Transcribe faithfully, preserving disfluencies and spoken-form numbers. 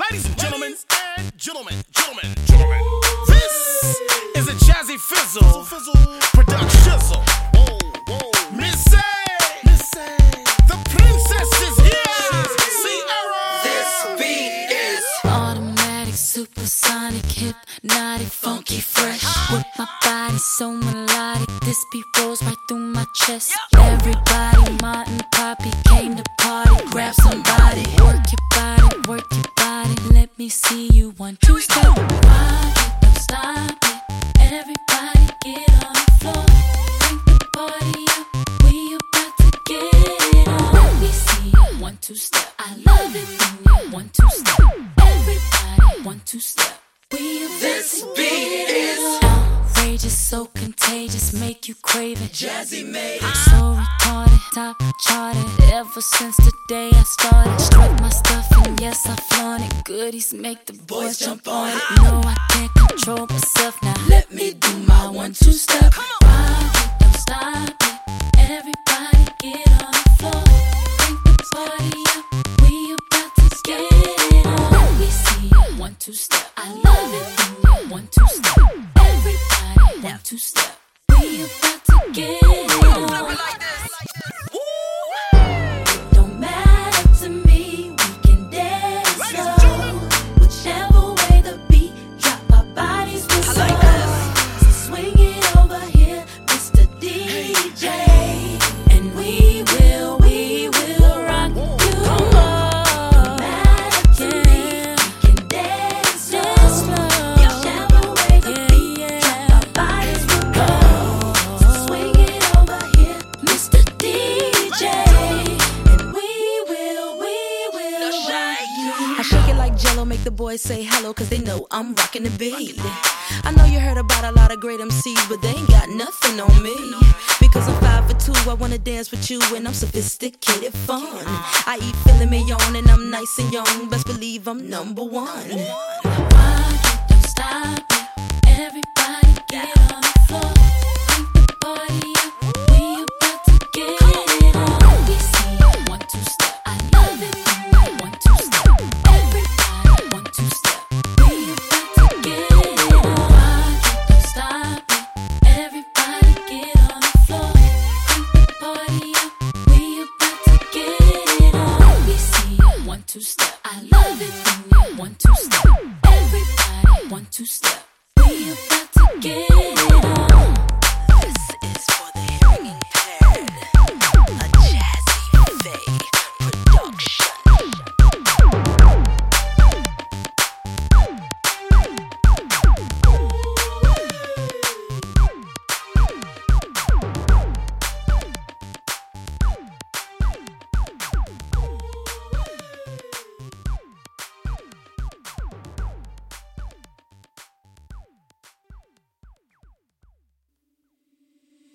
Ladies and gentlemen, and gentlemen, gentlemen, gentlemen, this is a Jazzy Fizzle, Fizzle, production. Whoa, whoa, Missy, Missy, the princess is here. Sierra. This beat is automatic, supersonic, hypnotic, funky, fresh. With my body so melodic, this beat rolls right through my chest. Everybody, Martin, Poppy came to party. Grab somebody, work your body, work your body. Let me see you one, two, step. Rock it, don't stop it. Everybody get on the floor. Bring the party up. We about to get it on. Let me see you one, two, step. I love it when you one, two, step. Everybody one, two, step. We about This to beat get is it on. Outrageous, so contagious, make you crave it. Jazzy made I'm it. so retarded, top charted. Ever since the day I started, strike my stuff and yes I flaunt it. Goodies make the boys jump on it. No, I can't control myself now. Let me do my one, two step. Rock it, don't stop it. Everybody get on the floor. Bring the party up. We about to get it on. Let me see you one, two, step. I love it when you one, two, step. Everybody one, two, step. We about to get it on. It don't matter to me, we can dance slow. Whichever way the beat drop, our bodies will slow. So swing it over here, Mister D J, and we will, we will rock you. Don't matter to me, we can dance slow. Whichever way the beat drop, our bodies will go. So swing it over here, Mister D J, and we will, we will rock you. I shake it like Jello, make the boys say hello, cause they know I'm rocking the beat. I know you heard about a lot of great M Cs, but they ain't got nothing on me. Because I'm five for two, I wanna dance with you, and I'm sophisticated fun. I eat filet mignon, and I'm nice and young, best believe I'm number one. Rock it, don't stop it. Everybody get on the floor. Bring the party up. We about to get it on. Let me see you one, two, step. I love it when you one, two, step. Everybody one, two, step. We about to get it on. Rock it, don't stop it. Everybody get on the floor. Bring the party up. We about to get it on. Let me see you one, two, step. I love it when you one, two, step. Everybody one, two, step. We about to get it on.